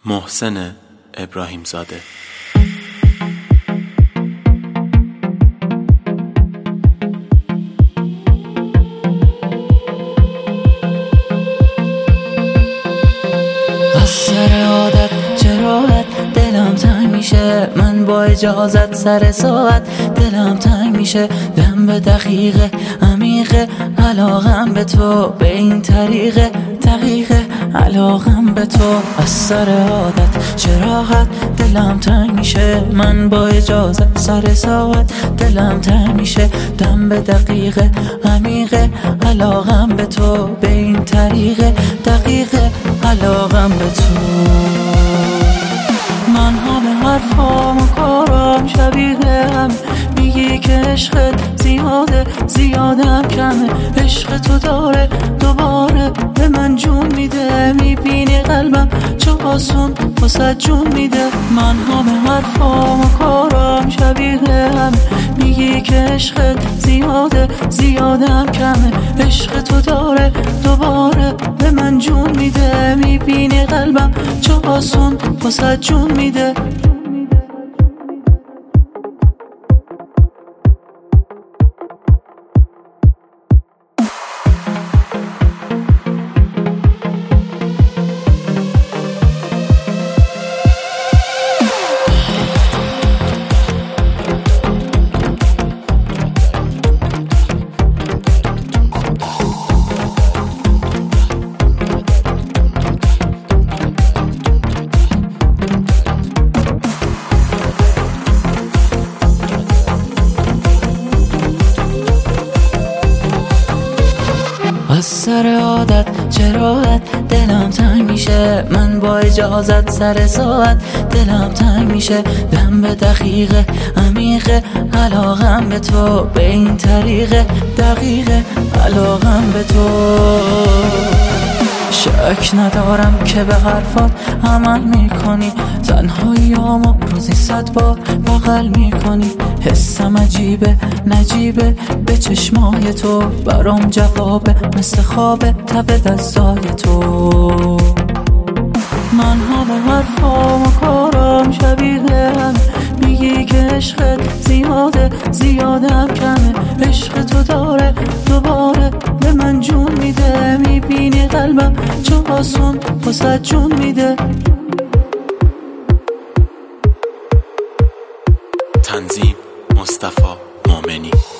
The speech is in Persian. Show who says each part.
Speaker 1: محسن ابراهیم زاده.
Speaker 2: از سر عادت جراحت دلم تنگ میشه، من با اجازت سر ساعت دلم تنگ میشه، دم به دقیقه عمیقه علاقم به تو، به این طریقه دقیقه علاقم به تو. از سر عادت جراحت دلم تنگ میشه، من با اجازت سر ساعت دلم تنگ میشه، دم به دقیقه عمیقه علاقم به تو، به این طریقه دقیقه علاقم به تو. من همه حرفام و کارام شبیه هم، میگی که عشقت زیاده زیادم کمه، عشق تو داره دوباره به من جون میده، میبینی قلبم چه آسون واسه جون میده. من همه حرفام و کارام شبیه هم، میگی که عشقت زیاده زیادم کمه، عشق تو داره دوباره به من جون میده، میبینی قلبم چه آسون واسه جون میده. از سر عادت جراحت دلم تنگ میشه، من با اجازت سر ساعت دلم تنگ میشه، دم به دقیقه عمیقه علاقم به تو، به این طریقه دقیقه علاقم به تو. شک ندارم که به حرفات عمل میکنی، تنهاییامو روزی 100 بار بغل میکنی، حسم عجیبه نجیبه به چشمای تو، برام جوابه مثل خوابه تب دستای تو. من همه حرفام و کارام شبیه هم، میگی که عشقت زیاده زیادم کمه، عشق تو داره دوباره به من جون میده، میبینی قلبم چه آسون واسه جون میده.
Speaker 1: تنظیم مصطفی مومنی.